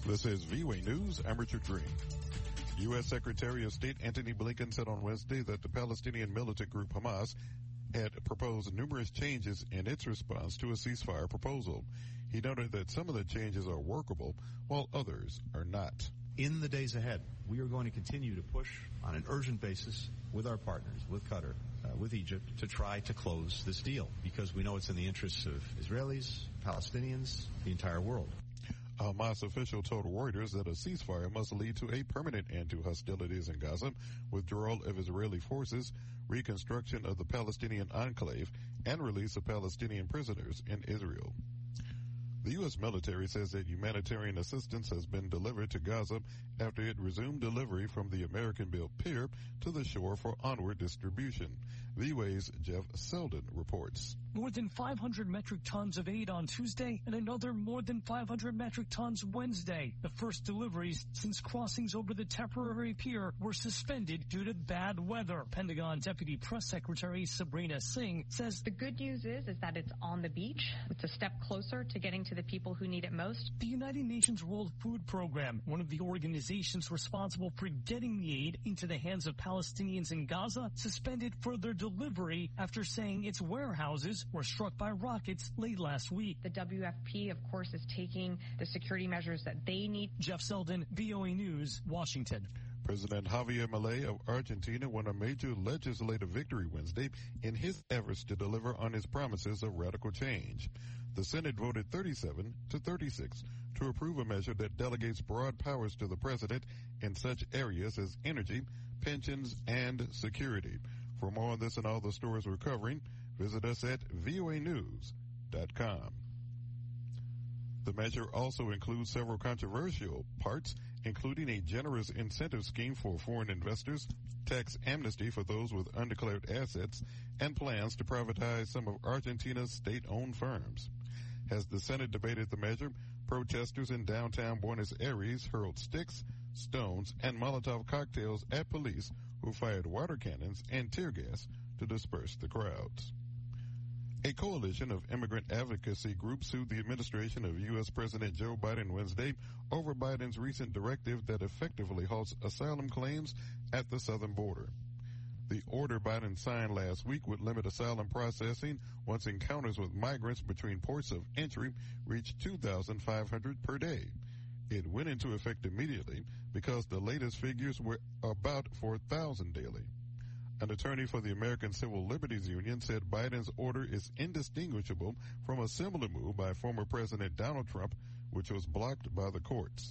This is VOA News. I'm Richard Green. U.S. Secretary of State Antony Blinken said on Wednesday that the Palestinian militant group Hamas had proposed numerous changes in its response to a ceasefire proposal. He noted that some of the changes are workable, while others are not. In the days ahead, we are going to continue to push on an urgent basis with our partners, with Qatar, with Egypt, to try to close this deal, because we know it's in the interests of Israelis, Palestinians, the entire world. A Hamas official told Reuters that a ceasefire must lead to a permanent end to hostilities in Gaza, withdrawal of Israeli forces, reconstruction of the Palestinian enclave, and release of Palestinian prisoners in Israel. The U.S. military says that humanitarian assistance has been delivered to Gaza after it resumed delivery from the American-built pier to the shore for onward distribution. VOA's Jeff Selden reports. More than 500 metric tons of aid on Tuesday and another more than 500 metric tons Wednesday. The first deliveries since crossings over the temporary pier were suspended due to bad weather. Pentagon Deputy Press Secretary Sabrina Singh says the good news is that it's on the beach. It's a step closer to getting to the people who need it most. The United Nations World Food Program, one of the organizations responsible for getting the aid into the hands of Palestinians in Gaza, suspended further delivery after saying its warehouses were struck by rockets late last week. The WFP, of course, is taking the security measures that they need. Jeff Selden, VOA News, Washington. President Javier Milei of Argentina won a major legislative victory Wednesday in his efforts to deliver on his promises of radical change. The Senate voted 37 to 36 to approve a measure that delegates broad powers to the president in such areas as energy, pensions, and security. For more on this and all the stories we're covering, visit us at voanews.com. The measure also includes several controversial parts, including a generous incentive scheme for foreign investors, tax amnesty for those with undeclared assets, and plans to privatize some of Argentina's state-owned firms. As the Senate debated the measure, protesters in downtown Buenos Aires hurled sticks, stones, and Molotov cocktails at police who fired water cannons and tear gas to disperse the crowds. A coalition of immigrant advocacy groups sued the administration of U.S. President Joe Biden Wednesday over Biden's recent directive that effectively halts asylum claims at the southern border. The order Biden signed last week would limit asylum processing once encounters with migrants between ports of entry reached 2,500 per day. It went into effect immediately because the latest figures were about 4,000 daily. An attorney for the American Civil Liberties Union said Biden's order is indistinguishable from a similar move by former President Donald Trump, which was blocked by the courts.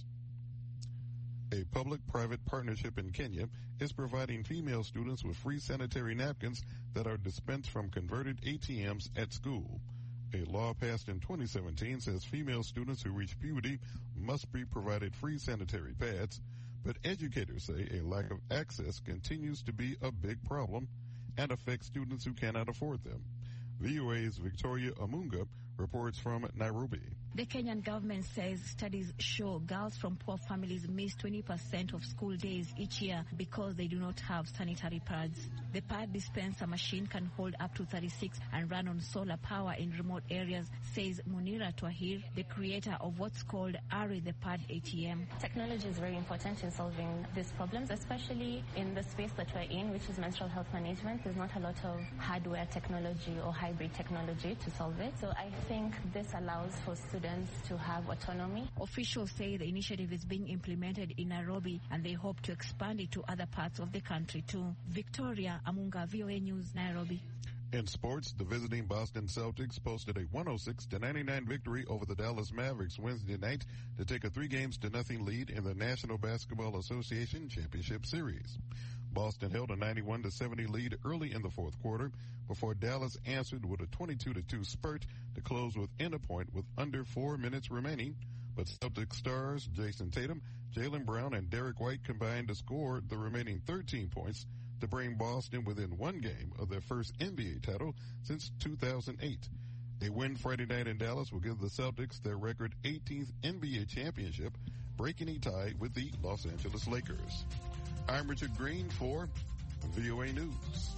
A public-private partnership in Kenya is providing female students with free sanitary napkins that are dispensed from converted ATMs at school. A law passed in 2017 says female students who reach puberty must be provided free sanitary pads, but educators say a lack of access continues to be a big problem and affects students who cannot afford them. VOA's Victoria Amunga reports from Nairobi. The Kenyan government says studies show girls from poor families miss 20% of school days each year because they do not have sanitary pads. The pad dispenser machine can hold up to 36 and run on solar power in remote areas, says Munira Twahir, the creator of what's called Ari the Pad ATM. Technology is very important in solving these problems, especially in the space that we're in, which is menstrual health management. There's not a lot of hardware technology or hybrid technology to solve it. So I think this allows for students to have autonomy. Officials say the initiative is being implemented in Nairobi and they hope to expand it to other parts of the country too. Victoria Amunga, VOA News, Nairobi. In sports, the visiting Boston Celtics posted a 106-99 victory over the Dallas Mavericks Wednesday night to take a 3-0 lead in the National Basketball Association Championship Series. Boston held a 91-70 lead early in the fourth quarter before Dallas answered with a 22-2 spurt to close within a point with under 4 minutes remaining. But Celtic stars Jason Tatum, Jaylen Brown, and Derek White combined to score the remaining 13 points to bring Boston within one game of their first NBA title since 2008. A win Friday night in Dallas will give the Celtics their record 18th NBA championship, breaking a tie with the Los Angeles Lakers. I'm Richard Green for VOA News.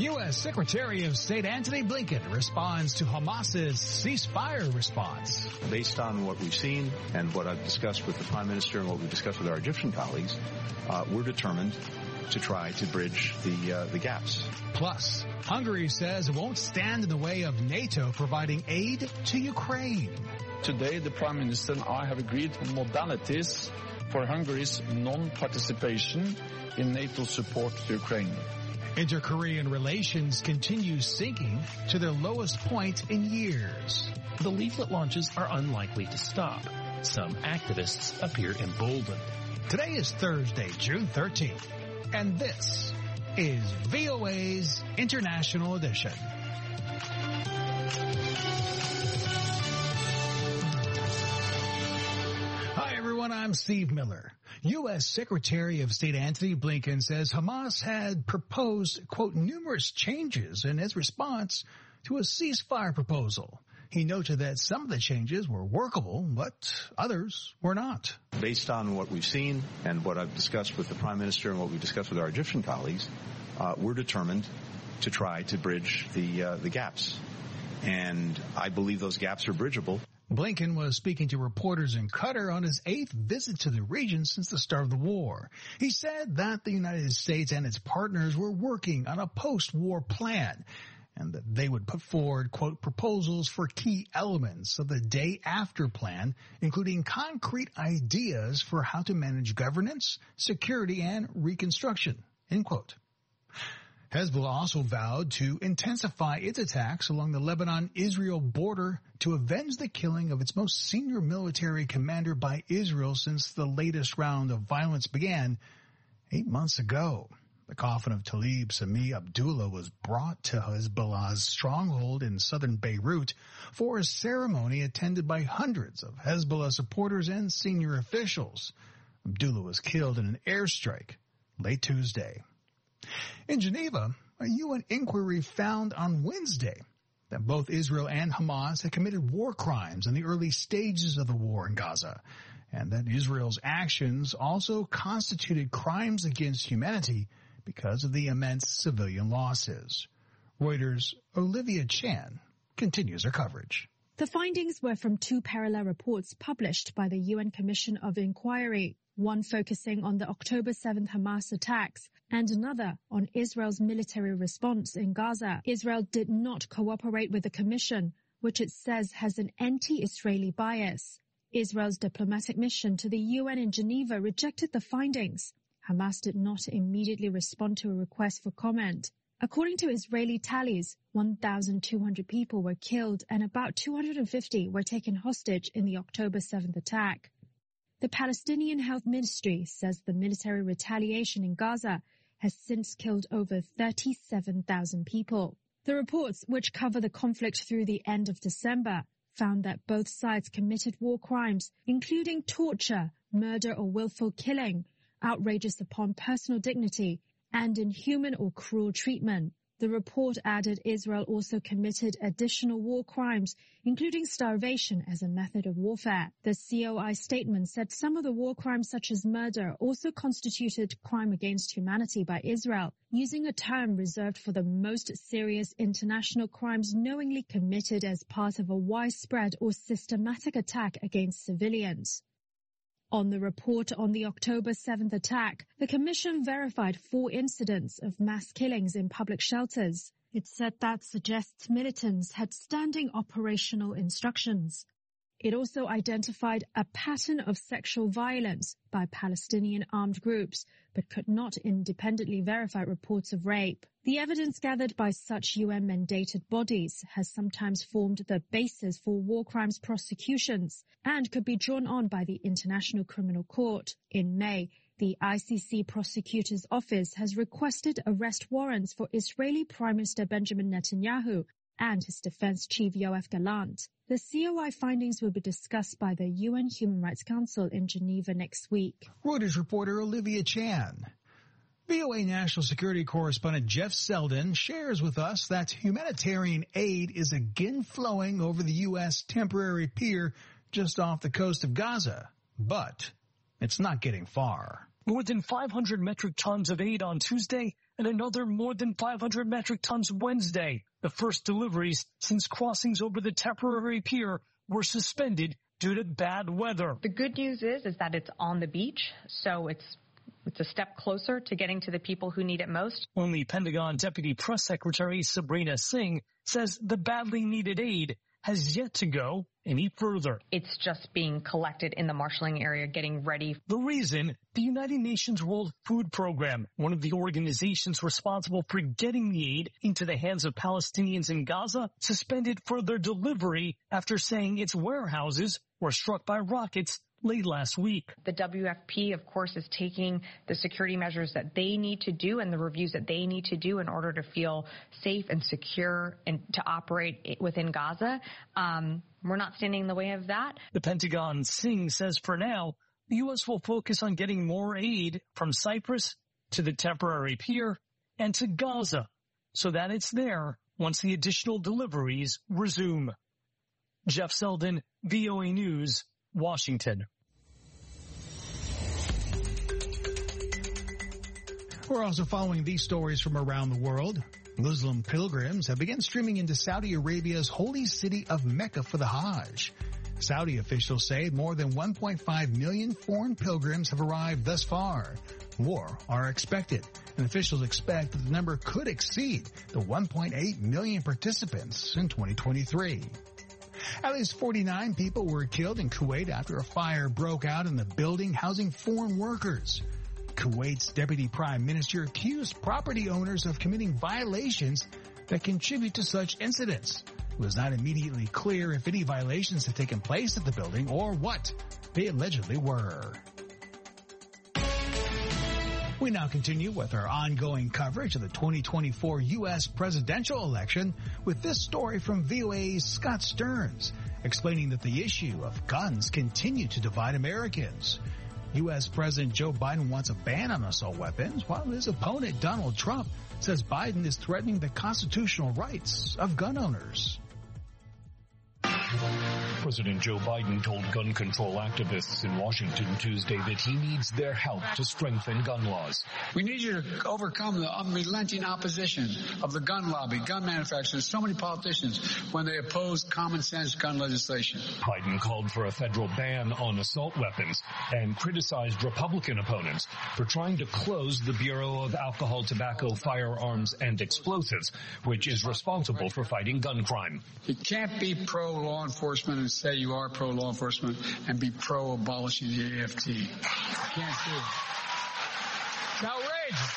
U.S. Secretary of State Antony Blinken responds to Hamas's ceasefire response. Based on what we've seen and what I've discussed with the Prime Minister and what we've discussed with our Egyptian colleagues, we're determined to try to bridge the gaps. Plus, Hungary says it won't stand in the way of NATO providing aid to Ukraine. Today, the Prime Minister and I have agreed on modalities for Hungary's non-participation in NATO support to Ukraine. Inter-Korean relations continue sinking to their lowest point in years. The leaflet launches are unlikely to stop. Some activists appear emboldened. Today is Thursday, June 13th, and this is VOA's International Edition. Hi, everyone. I'm Steve Miller. U.S. Secretary of State Antony Blinken says Hamas had proposed, quote, numerous changes in its response to a ceasefire proposal. He noted that some of the changes were workable, but others were not. Based on what we've seen and what I've discussed with the Prime Minister and what we've discussed with our Egyptian colleagues, we're determined to try to bridge the gaps. And I believe those gaps are bridgeable. Blinken was speaking to reporters in Qatar on his 8th visit to the region since the start of the war. He said that the United States and its partners were working on a post-war plan and that they would put forward, quote, proposals for key elements of the day-after plan, including concrete ideas for how to manage governance, security, and reconstruction, end quote. Hezbollah also vowed to intensify its attacks along the Lebanon-Israel border to avenge the killing of its most senior military commander by Israel since the latest round of violence began 8 months ago. The coffin of Talib Sami Abdullah was brought to Hezbollah's stronghold in southern Beirut for a ceremony attended by hundreds of Hezbollah supporters and senior officials. Abdullah was killed in an airstrike late Tuesday. In Geneva, a UN inquiry found on Wednesday that both Israel and Hamas had committed war crimes in the early stages of the war in Gaza, and that Israel's actions also constituted crimes against humanity because of the immense civilian losses. Reuters' Olivia Chan continues her coverage. The findings were from two parallel reports published by the UN Commission of Inquiry, one focusing on the October 7th Hamas attacks and another on Israel's military response in Gaza. Israel did not cooperate with the commission, which it says has an anti-Israeli bias. Israel's diplomatic mission to the UN in Geneva rejected the findings. Hamas did not immediately respond to a request for comment. According to Israeli tallies, 1,200 people were killed and about 250 were taken hostage in the October 7th attack. The Palestinian Health Ministry says the military retaliation in Gaza has since killed over 37,000 people. The reports, which cover the conflict through the end of December, found that both sides committed war crimes, including torture, murder or willful killing, outrages upon personal dignity, and inhuman or cruel treatment. The report added Israel also committed additional war crimes, including starvation as a method of warfare. The COI statement said some of the war crimes, such as murder, also constituted crime against humanity by Israel, using a term reserved for the most serious international crimes knowingly committed as part of a widespread or systematic attack against civilians. On the report on the October 7th attack, the Commission verified 4 incidents of mass killings in public shelters. It said that suggests militants had standing operational instructions. It also identified a pattern of sexual violence by Palestinian armed groups, but could not independently verify reports of rape. The evidence gathered by such UN-mandated bodies has sometimes formed the basis for war crimes prosecutions and could be drawn on by the International Criminal Court. In May, the ICC Prosecutor's Office has requested arrest warrants for Israeli Prime Minister Benjamin Netanyahu and his defense chief Yoav Gallant. The COI findings will be discussed by the UN Human Rights Council in Geneva next week. Reuters reporter Olivia Chan. VOA National Security Correspondent Jeff Selden shares with us that humanitarian aid is again flowing over the U.S. temporary pier just off the coast of Gaza, but it's not getting far. More than 500 metric tons of aid on Tuesday, and another more than 500 metric tons Wednesday. The first deliveries since crossings over the temporary pier were suspended due to bad weather. The good news is that it's on the beach, so it's a step closer to getting to the people who need it most. Only Pentagon Deputy Press Secretary Sabrina Singh says the badly needed aid has yet to go any further. It's just being collected in the marshalling area, getting ready. The reason? The United Nations World Food Program, one of the organizations responsible for getting the aid into the hands of Palestinians in Gaza, suspended further delivery after saying its warehouses were struck by rockets late last week. The WFP, of course, is taking the security measures that they need to do and the reviews that they need to do in order to feel safe and secure and to operate within Gaza. We're not standing in the way of that. The Pentagon, Singh says for now, the U.S. will focus on getting more aid from Cyprus to the temporary pier and to Gaza so that it's there once the additional deliveries resume. Jeff Selden, VOA News, Washington. We're also following these stories from around the world. Muslim pilgrims have begun streaming into Saudi Arabia's holy city of Mecca for the Hajj. Saudi officials say more than 1.5 million foreign pilgrims have arrived thus far. More are expected, and officials expect that the number could exceed the 1.8 million participants in 2023. At least 49 people were killed in Kuwait after a fire broke out in the building housing foreign workers. Kuwait's deputy prime minister accused property owners of committing violations that contribute to such incidents. It was not immediately clear if any violations had taken place at the building or what they allegedly were. We now continue with our ongoing coverage of the 2024 U.S. presidential election with this story from VOA's Scott Stearns, explaining that the issue of guns continue to divide Americans. U.S. President Joe Biden wants a ban on assault weapons, while his opponent Donald Trump says Biden is threatening the constitutional rights of gun owners. President Joe Biden told gun control activists in Washington Tuesday that he needs their help to strengthen gun laws. We need you to overcome the unrelenting opposition of the gun lobby, gun manufacturers, so many politicians when they oppose common sense gun legislation. Biden called for a federal ban on assault weapons and criticized Republican opponents for trying to close the Bureau of Alcohol, Tobacco, Firearms, and Explosives, which is responsible for fighting gun crime. You can't be pro-law enforcement and say you are pro-law enforcement and be pro-abolishing the AFT. You can't do it. It's outrageous.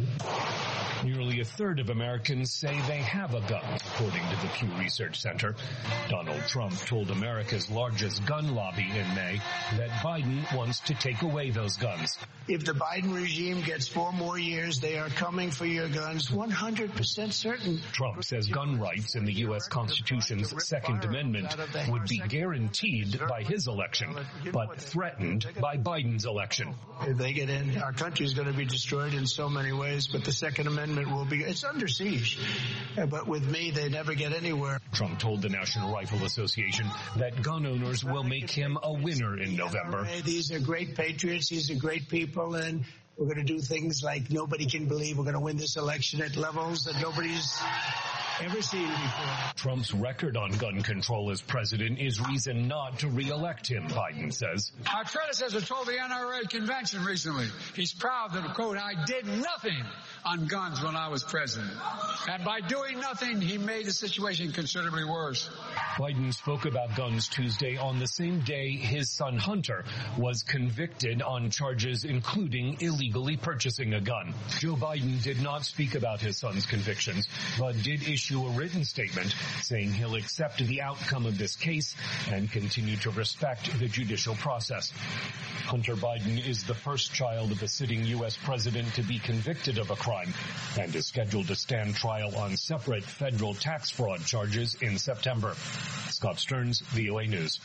Nearly a third of Americans say they have a gun, according to the Pew Research Center. Donald Trump told America's largest gun lobby in May that Biden wants to take away those guns. If the Biden regime gets 4 more years, they are coming for your guns, 100% certain. Trump says gun rights in the U.S. Constitution's Second Amendment would be guaranteed by his election, but threatened by Biden's election. If they get in, our country is going to be destroyed in so many ways, but the Second Amendment will be, it's under siege. But with me, they never get anywhere. Trump told the National Rifle Association that gun owners will make him a winner in November. These are great patriots. These are great people. And we're going to do things like nobody can believe. We're going to win this election at levels that nobody's ever seen before. Trump's record on gun control as president is reason not to re-elect him, Biden says. My predecessor told the NRA convention recently, he's proud that, quote, I did nothing on guns when I was president. And by doing nothing, he made the situation considerably worse. Biden spoke about guns Tuesday on the same day his son Hunter was convicted on charges including illegally purchasing a gun. Joe Biden did not speak about his son's convictions, but did issue a written statement saying he'll accept the outcome of this case and continue to respect the judicial process. Hunter Biden is the first child of a sitting U.S. president to be convicted of a crime and is scheduled to stand trial on separate federal tax fraud charges in September. Scott Stearns, VOA News.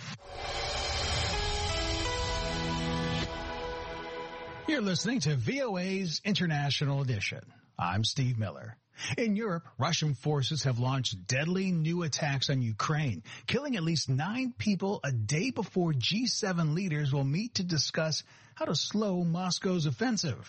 You're listening to VOA's International Edition. I'm Steve Miller. In Europe, Russian forces have launched deadly new attacks on Ukraine, killing at least 9 people a day before G7 leaders will meet to discuss how to slow Moscow's offensive.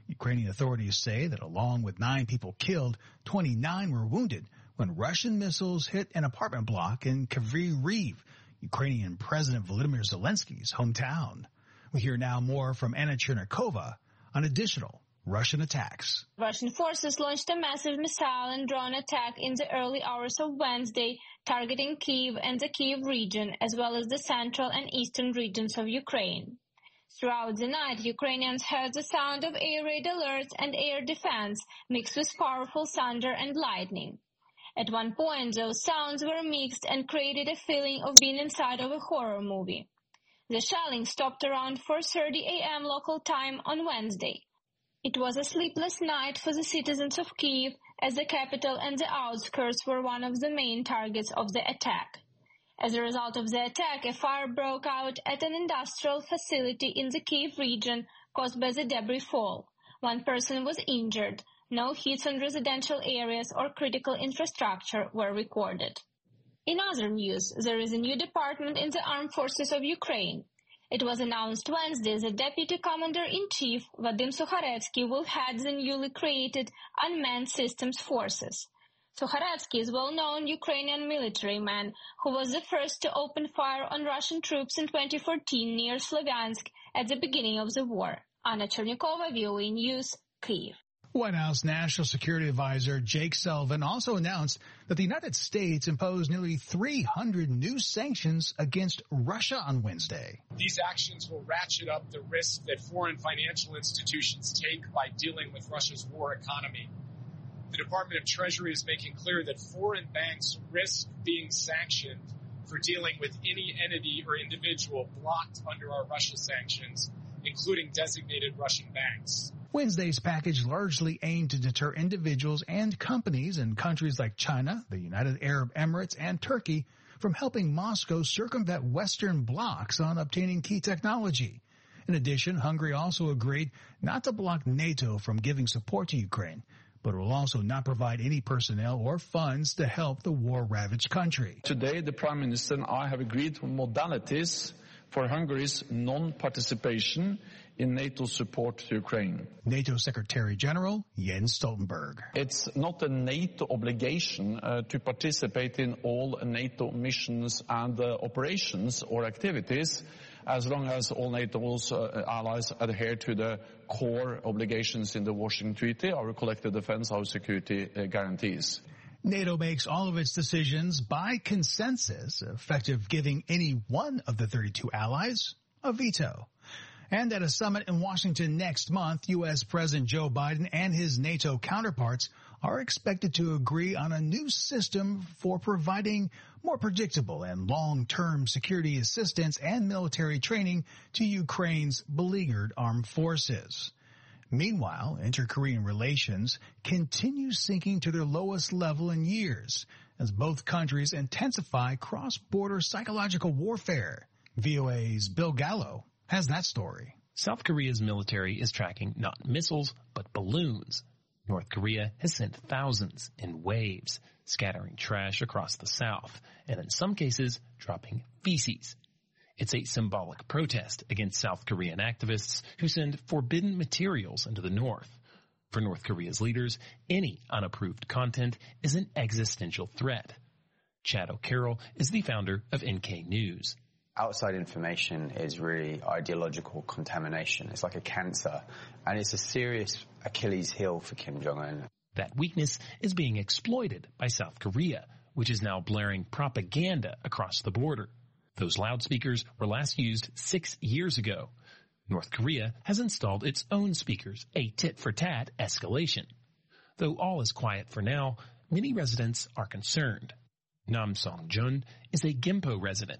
Ukrainian authorities say that along with 9 people killed, 29 were wounded when Russian missiles hit an apartment block in Kryvyi Rih, Ukrainian President Volodymyr Zelensky's hometown. We hear now more from Anna Chernikova on additional Russian attacks. Russian forces launched a massive missile and drone attack in the early hours of Wednesday, targeting Kyiv and the Kyiv region, as well as the central and eastern regions of Ukraine. Throughout the night, Ukrainians heard the sound of air raid alerts and air defense, mixed with powerful thunder and lightning. At one point, those sounds were mixed and created a feeling of being inside of a horror movie. The shelling stopped around 4:30 a.m. local time on Wednesday. It was a sleepless night for the citizens of Kyiv, as the capital and the outskirts were one of the main targets of the attack. As a result of the attack, a fire broke out at an industrial facility in the Kyiv region caused by the debris fall. 1 person was injured. No hits on residential areas or critical infrastructure were recorded. In other news, there is a new department in the Armed Forces of Ukraine. It was announced Wednesday that Deputy Commander-in-Chief Vadim Sukharetsky will head the newly created Unmanned Systems Forces. Sukharetsky is a well-known Ukrainian military man who was the first to open fire on Russian troops in 2014 near Slavyansk at the beginning of the war. Anna Chernikova, VOA News, Kyiv. White House National Security Advisor Jake Sullivan also announced that the United States imposed nearly 300 new sanctions against Russia on Wednesday. These actions will ratchet up the risk that foreign financial institutions take by dealing with Russia's war economy. The Department of Treasury is making clear that foreign banks risk being sanctioned for dealing with any entity or individual blocked under our Russia sanctions, including designated Russian banks. Wednesday's package largely aimed to deter individuals and companies in countries like China, the United Arab Emirates, and Turkey from helping Moscow circumvent Western blocs on obtaining key technology. In addition, Hungary also agreed not to block NATO from giving support to Ukraine, but it will also not provide any personnel or funds to help the war-ravaged country. Today, the Prime Minister and I have agreed on modalities for Hungary's non-participation in NATO support to Ukraine. NATO Secretary General Jens Stoltenberg. It's not a NATO obligation to participate in all NATO missions and operations or activities, as long as all NATO's allies adhere to the core obligations in the Washington Treaty, our collective defense, our security guarantees. NATO makes all of its decisions by consensus, effective giving any one of the 32 allies a veto. And at a summit in Washington next month, U.S. President Joe Biden and his NATO counterparts are expected to agree on a new system for providing more predictable and long-term security assistance and military training to Ukraine's beleaguered armed forces. Meanwhile, inter-Korean relations continue sinking to their lowest level in years as both countries intensify cross-border psychological warfare. VOA's Bill Gallo has that story. South Korea's military is tracking not missiles, but balloons. North Korea has sent thousands in waves, scattering trash across the south, and in some cases, dropping feces. It's a symbolic protest against South Korean activists who send forbidden materials into the north. For North Korea's leaders, any unapproved content is an existential threat. Chad O'Carroll is the founder of NK News. Outside information is really ideological contamination. It's like a cancer, and it's a serious Achilles heel for Kim Jong-un. That weakness is being exploited by South Korea, which is now blaring propaganda across the border. Those loudspeakers were last used 6 years ago. North Korea has installed its own speakers, a tit-for-tat escalation. Though all is quiet for now, many residents are concerned. Nam Song-jun is a Gimpo resident.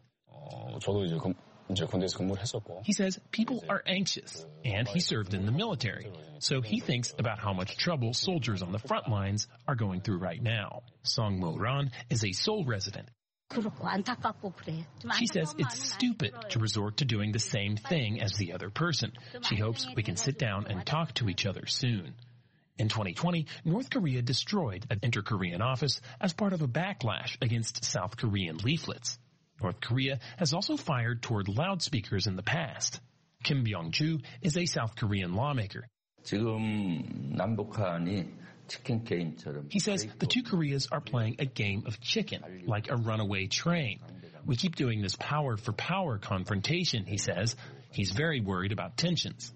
He says people are anxious, and he served in the military, so he thinks about how much trouble soldiers on the front lines are going through right now. Song Mo-ran is a Seoul resident. She says it's stupid to resort to doing the same thing as the other person. She hopes we can sit down and talk to each other soon. In 2020, North Korea destroyed an inter-Korean office as part of a backlash against South Korean leaflets. North Korea has also fired toward loudspeakers in the past. Kim Byung-ju is a South Korean lawmaker. 지금 남북한이 치킨 게임처럼. He says the two Koreas are playing a game of chicken, like a runaway train. We keep doing this power for power confrontation, he says. He's very worried about tensions.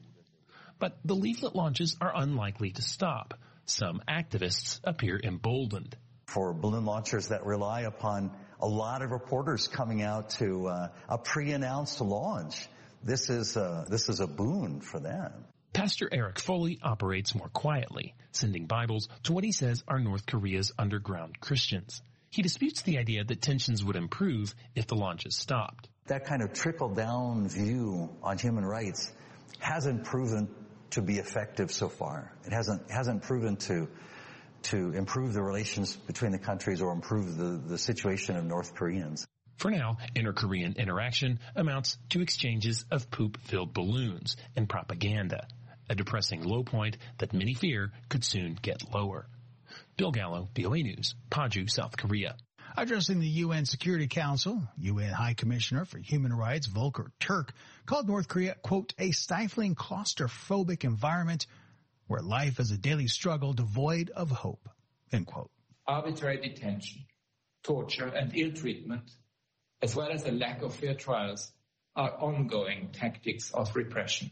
But the leaflet launches are unlikely to stop. Some activists appear emboldened. For balloon launchers that rely upon a lot of reporters coming out to a pre-announced launch, this is a boon for them. Pastor Eric Foley operates more quietly, sending Bibles to what he says are North Korea's underground Christians. He disputes the idea that tensions would improve if the launches stopped. That kind of trickle-down view on human rights hasn't proven to be effective so far. It hasn't proven to improve the relations between the countries or improve the situation of North Koreans. For now, inter-Korean interaction amounts to exchanges of poop-filled balloons and propaganda, a depressing low point that many fear could soon get lower. Bill Gallo, VOA News, Paju, South Korea. Addressing the UN Security Council, UN High Commissioner for Human Rights Volker Turk called North Korea, quote, a stifling, claustrophobic environment where life is a daily struggle devoid of hope, end quote. Arbitrary detention, torture, and ill treatment, as well as a lack of fair trials, are ongoing tactics of repression.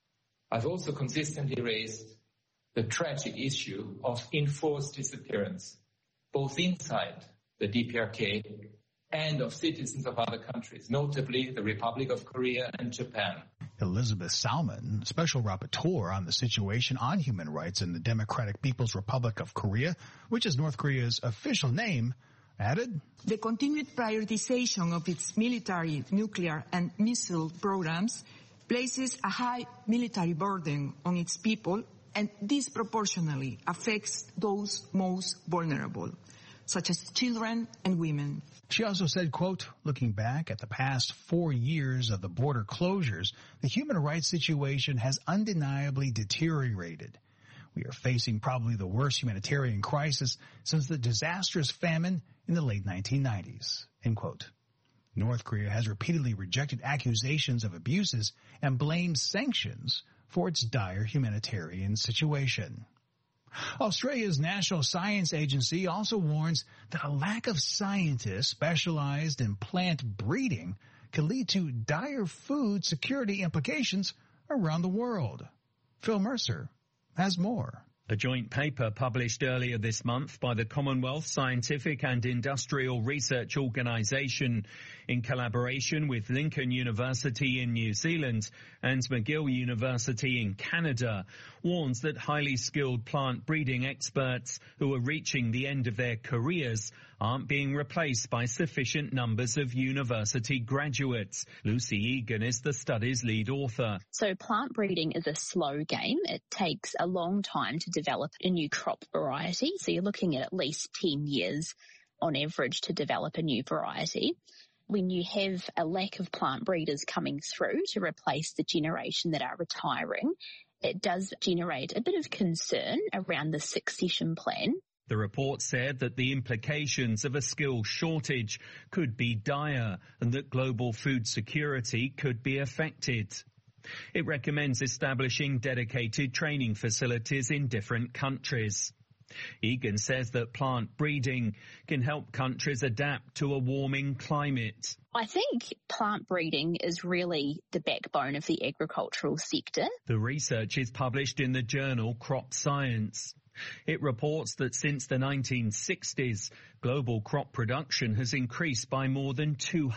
I've also consistently raised the tragic issue of enforced disappearance, both inside the DPRK and of citizens of other countries, notably the Republic of Korea and Japan. Elizabeth Salmon, Special Rapporteur on the situation on human rights in the Democratic People's Republic of Korea, which is North Korea's official name, added, the continued prioritization of its military, nuclear, and missile programs places a high military burden on its people and disproportionately affects those most vulnerable, such as children and women. She also said, quote, looking back at the past 4 years of the border closures, the human rights situation has undeniably deteriorated. We are facing probably the worst humanitarian crisis since the disastrous famine in the late 1990s, end quote. North Korea has repeatedly rejected accusations of abuses and blamed sanctions for its dire humanitarian situation. Australia's National Science Agency also warns that a lack of scientists specialized in plant breeding can lead to dire food security implications around the world. Phil Mercer has more. A joint paper published earlier this month by the Commonwealth Scientific and Industrial Research Organisation in collaboration with Lincoln University in New Zealand and McGill University in Canada warns that highly skilled plant breeding experts who are reaching the end of their careers aren't being replaced by sufficient numbers of university graduates. Lucy Egan is the study's lead author. So plant breeding is a slow game. It takes a long time to develop a new crop variety. So you're looking at least 10 years on average to develop a new variety. When you have a lack of plant breeders coming through to replace the generation that are retiring, it does generate a bit of concern around the succession plan. The report said that the implications of a skill shortage could be dire and that global food security could be affected. It recommends establishing dedicated training facilities in different countries. Egan says that plant breeding can help countries adapt to a warming climate. I think plant breeding is really the backbone of the agricultural sector. The research is published in the journal Crop Science. It reports that since the 1960s, global crop production has increased by more than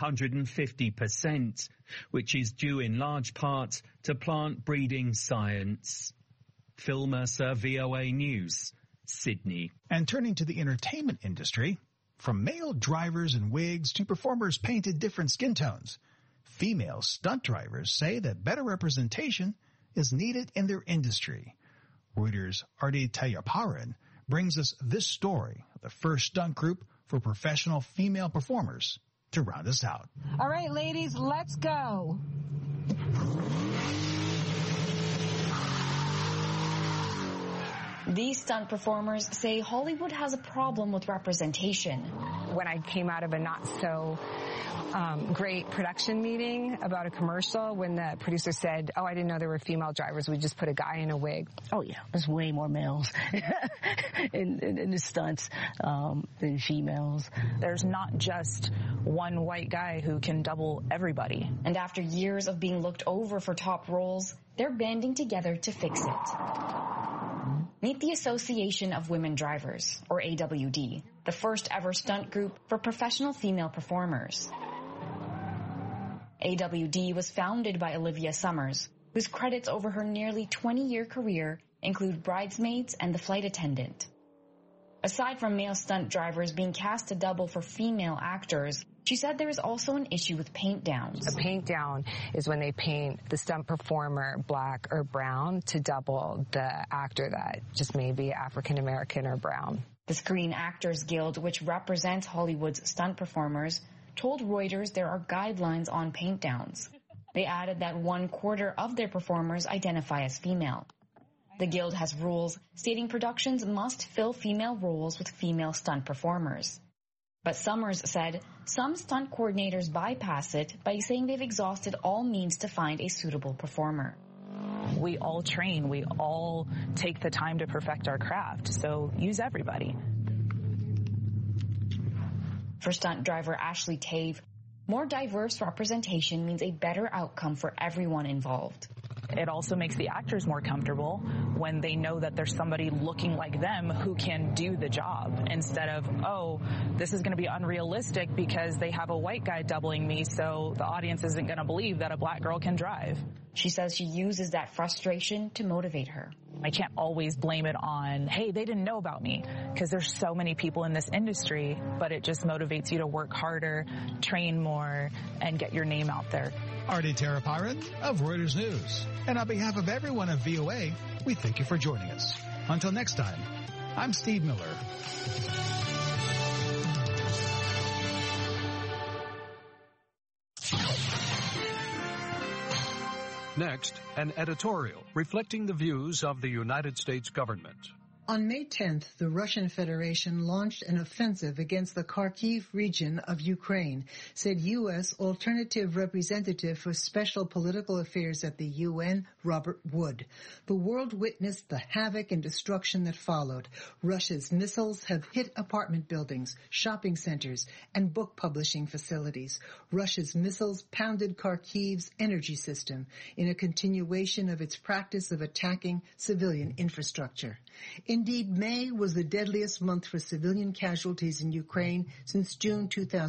250%, which is due in large part to plant breeding science. Phil Mercer, VOA News, Sydney. And turning to the entertainment industry, from male drivers in wigs to performers painted different skin tones, female stunt drivers say that better representation is needed in their industry. Reuters' Arti Tayaparan brings us this story of the first stunt group for professional female performers to round us out. All right, ladies, let's go. These stunt performers say Hollywood has a problem with representation. When I came out of a not so great production meeting about a commercial when the producer said, "Oh, I didn't know there were female drivers. We just put a guy in a wig." Oh yeah, there's way more males in the stunts than females. There's not just one white guy who can double everybody. And after years of being looked over for top roles, they're banding together to fix it. Meet the Association of Women Drivers, or AWD, the first ever stunt group for professional female performers. AWD was founded by Olivia Summers, whose credits over her nearly 20-year career include Bridesmaids and The Flight Attendant. Aside from male stunt drivers being cast to double for female actors, she said there is also an issue with paint downs. A paint down is when they paint the stunt performer black or brown to double the actor that just may be African American or brown. The Screen Actors Guild, which represents Hollywood's stunt performers, told Reuters there are guidelines on paint downs. They added that 1/4 of their performers identify as female. The Guild has rules stating productions must fill female roles with female stunt performers. But Summers said some stunt coordinators bypass it by saying they've exhausted all means to find a suitable performer. We all train. We all take the time to perfect our craft. So use everybody. For stunt driver Ashley Tave, more diverse representation means a better outcome for everyone involved. It also makes the actors more comfortable when they know that there's somebody looking like them who can do the job instead of, oh, this is going to be unrealistic because they have a white guy doubling me, so the audience isn't going to believe that a black girl can drive. She says she uses that frustration to motivate her. I can't always blame it on, hey, they didn't know about me, because there's so many people in this industry, but it just motivates you to work harder, train more, and get your name out there. Artie Taraparan of Reuters News. And on behalf of everyone at VOA, we thank you for joining us. Until next time, I'm Steve Miller. Next, an editorial reflecting the views of the United States government. On May 10th, the Russian Federation launched an offensive against the Kharkiv region of Ukraine, said U.S. Alternative Representative for Special Political Affairs at the UN, Robert Wood. The world witnessed the havoc and destruction that followed. Russia's missiles have hit apartment buildings, shopping centers, and book publishing facilities. Russia's missiles pounded Kharkiv's energy system in a continuation of its practice of attacking civilian infrastructure. Indeed, May was the deadliest month for civilian casualties in Ukraine since June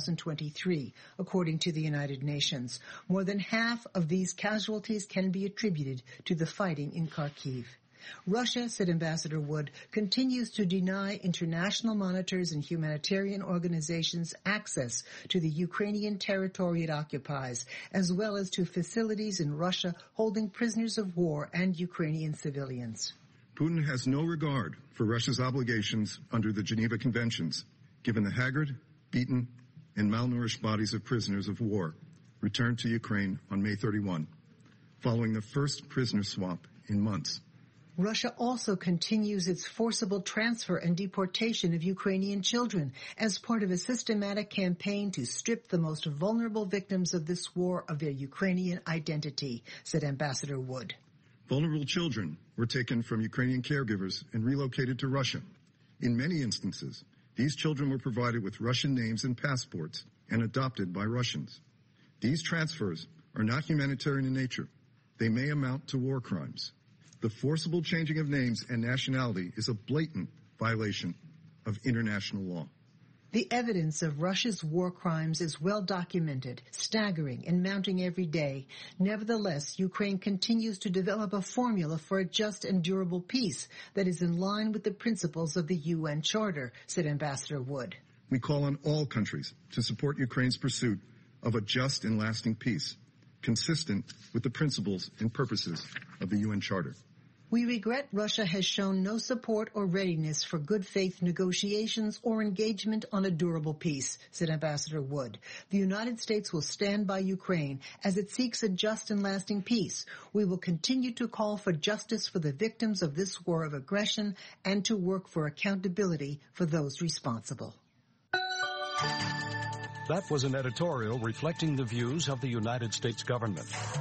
2023, according to the United Nations. More than half of these casualties can be attributed to the fighting in Kharkiv. Russia, said Ambassador Wood, continues to deny international monitors and humanitarian organizations access to the Ukrainian territory it occupies, as well as to facilities in Russia holding prisoners of war and Ukrainian civilians. Putin has no regard for Russia's obligations under the Geneva Conventions, given the haggard, beaten, and malnourished bodies of prisoners of war returned to Ukraine on May 31, following the first prisoner swap in months. Russia also continues its forcible transfer and deportation of Ukrainian children as part of a systematic campaign to strip the most vulnerable victims of this war of their Ukrainian identity, said Ambassador Wood. Vulnerable children were taken from Ukrainian caregivers and relocated to Russia. In many instances, these children were provided with Russian names and passports and adopted by Russians. These transfers are not humanitarian in nature. They may amount to war crimes. The forcible changing of names and nationality is a blatant violation of international law. The evidence of Russia's war crimes is well documented, staggering, and mounting every day. Nevertheless, Ukraine continues to develop a formula for a just and durable peace that is in line with the principles of the UN Charter, said Ambassador Wood. We call on all countries to support Ukraine's pursuit of a just and lasting peace, consistent with the principles and purposes of the UN Charter. We regret Russia has shown no support or readiness for good faith negotiations or engagement on a durable peace, said Ambassador Wood. The United States will stand by Ukraine as it seeks a just and lasting peace. We will continue to call for justice for the victims of this war of aggression and to work for accountability for those responsible. That was an editorial reflecting the views of the United States government.